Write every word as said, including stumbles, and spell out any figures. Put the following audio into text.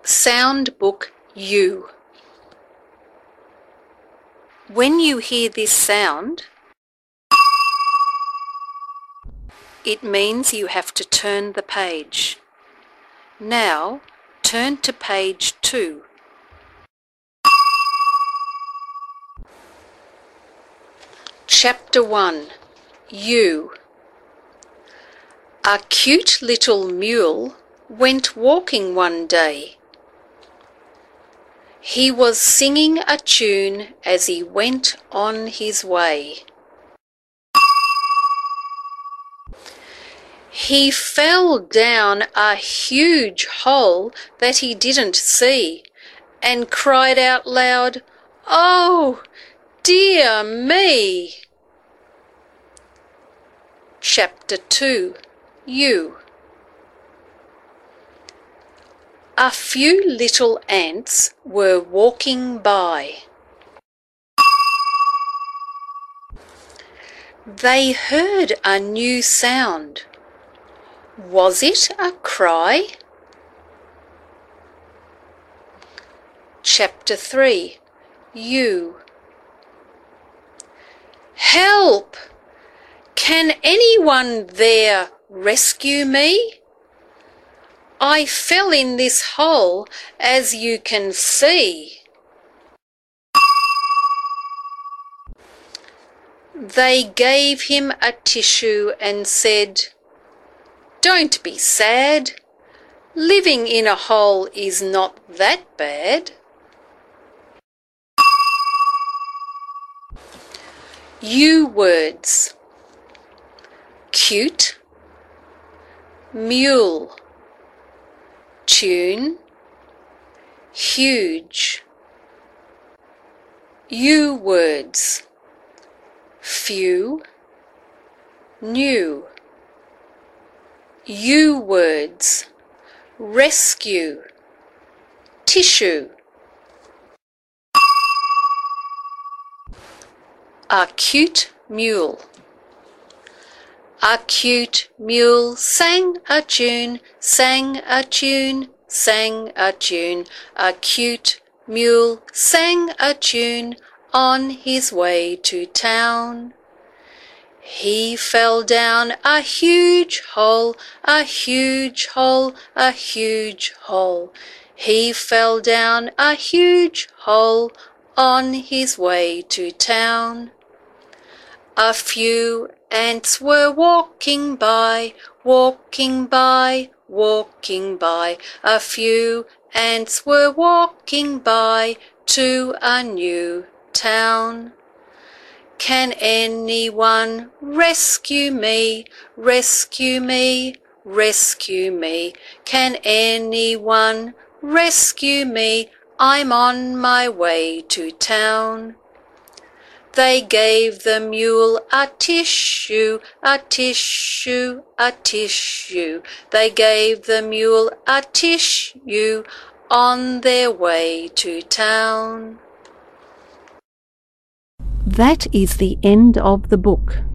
Sound Book U. When you hear this sound, it means you have to turn the page. Now, turn to page two. Chapter one. U. A cute little mule went walking one day. He was singing a tune as he went on his way. He fell down a huge hole that he didn't see and cried out loud, "Oh, dear me!" Chapter two. U. A few little ants were walking by. They heard a new sound. Was it a cry? Chapter three. U. Help! Can anyone there rescue me? I fell in this hole, as you can see. They gave him a tissue and said, "Don't be sad. Living in a hole is not that bad." U words. Cute, mule, tune, huge. U words. Few, new. U words. Rescue, tissue. A cute mule. A cute mule sang a tune, sang a tune, sang a tune. A cute mule sang a tune on his way to town. He fell down a huge hole, a huge hole, a huge hole. He fell down a huge hole on his way to town. A few ants were walking by, walking by, walking by. A few ants were walking by to a new town. Can anyone rescue me, rescue me, rescue me? Can anyone rescue me? I'm on my way to town. They gave the mule a tissue, a tissue, a tissue. They gave the mule a tissue on their way to town. That is the end of the book.